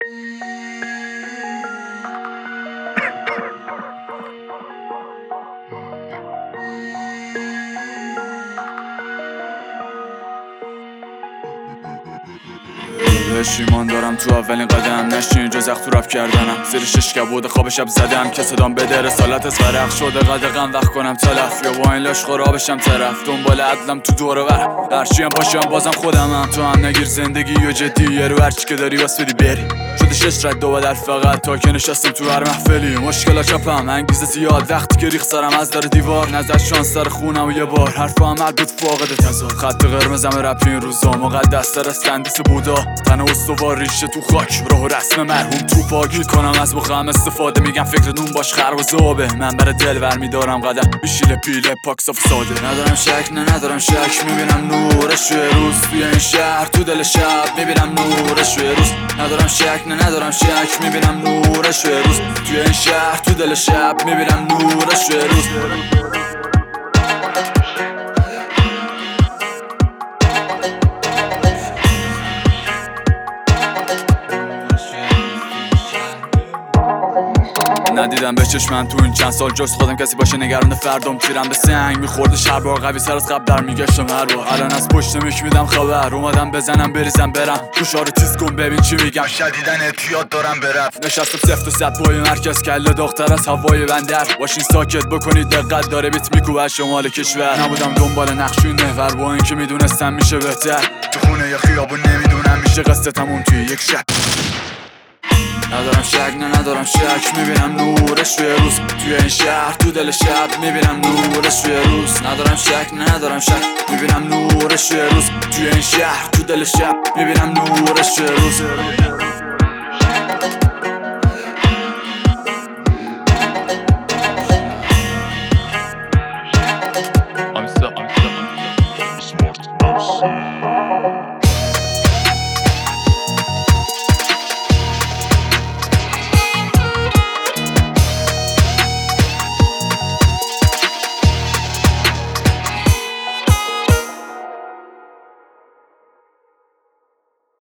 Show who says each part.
Speaker 1: بهش ایمان دارم تو اولین قدم نشین جز اخ تو رپ کردنم زیر ششکه بود خواب شب زدم که صدام بده رسالت از غرق شده قدقم وقت کنم تلف یا با این لاش خرابشم طرف دنبال عدلم تو دوره ور هرچی هم باشم بازم خودمم تو هم نگیر زندگی و جدی یه رو هرچی که داری واس بدی بری شده 6 رد دو بدل فقط تا که نشستم تو هر محفلی مشکل چپم انگیزه زیاد وقتی که ریخ سرم از در دیوار نظر شانس سر خونم و یه بار حرف عمل بود فاقد تضاد خط قرمزم رپ این روزا مقدس تر از تندیس بودا تن استوار ریشه تو خاک راه و رسم مرحوم تو پاکی کنم از مخم استفاده میگم فکر نون باش خرب و زابه من برای دل ور میدارم قدم بیشیل پیله پاک صاف ساده ندارم شک ندارم شک میبینم نورش روی روز توی این شهر تو دل شب میبینم نورش روی روز ندارم شک ندارم شک میبینم نورش روی روز توی این شهر تو دل شب میبینم نورش روی روز ندیدم به چشمم تو این چند سال جز خودم کسی باشه نگران فردام تیرم به سنگ میخورده شهر بار قوی سر از قبل در میگشتم هر بار الان از پشت میک میدم خبر اومدم بزنم بریزم برم گوشارو تیز کن ببین چی میگم
Speaker 2: شدیدن اعتیاد دارم برفت
Speaker 1: نشستم سفت و صد پای مرکز کله داغ‌تر از هوای بندر باشین ساکت بکنید دقت داره بیت میکوبه شمال کشور نبودم دنبال نقشوی محور با اینکه میدونستم میشه بهتر
Speaker 2: تو خونه یا خیابون نمیدونم
Speaker 1: میشه قصه تموم توی یک شب ندارم شک ندارم شک میبینم نورش روی روز توی این شهر تو دل شب میبینم نورش روی روز ندارم شک ندارم شک میبینم نورش روی روز توی این شهر تو دل شب میبینم نورش روی روز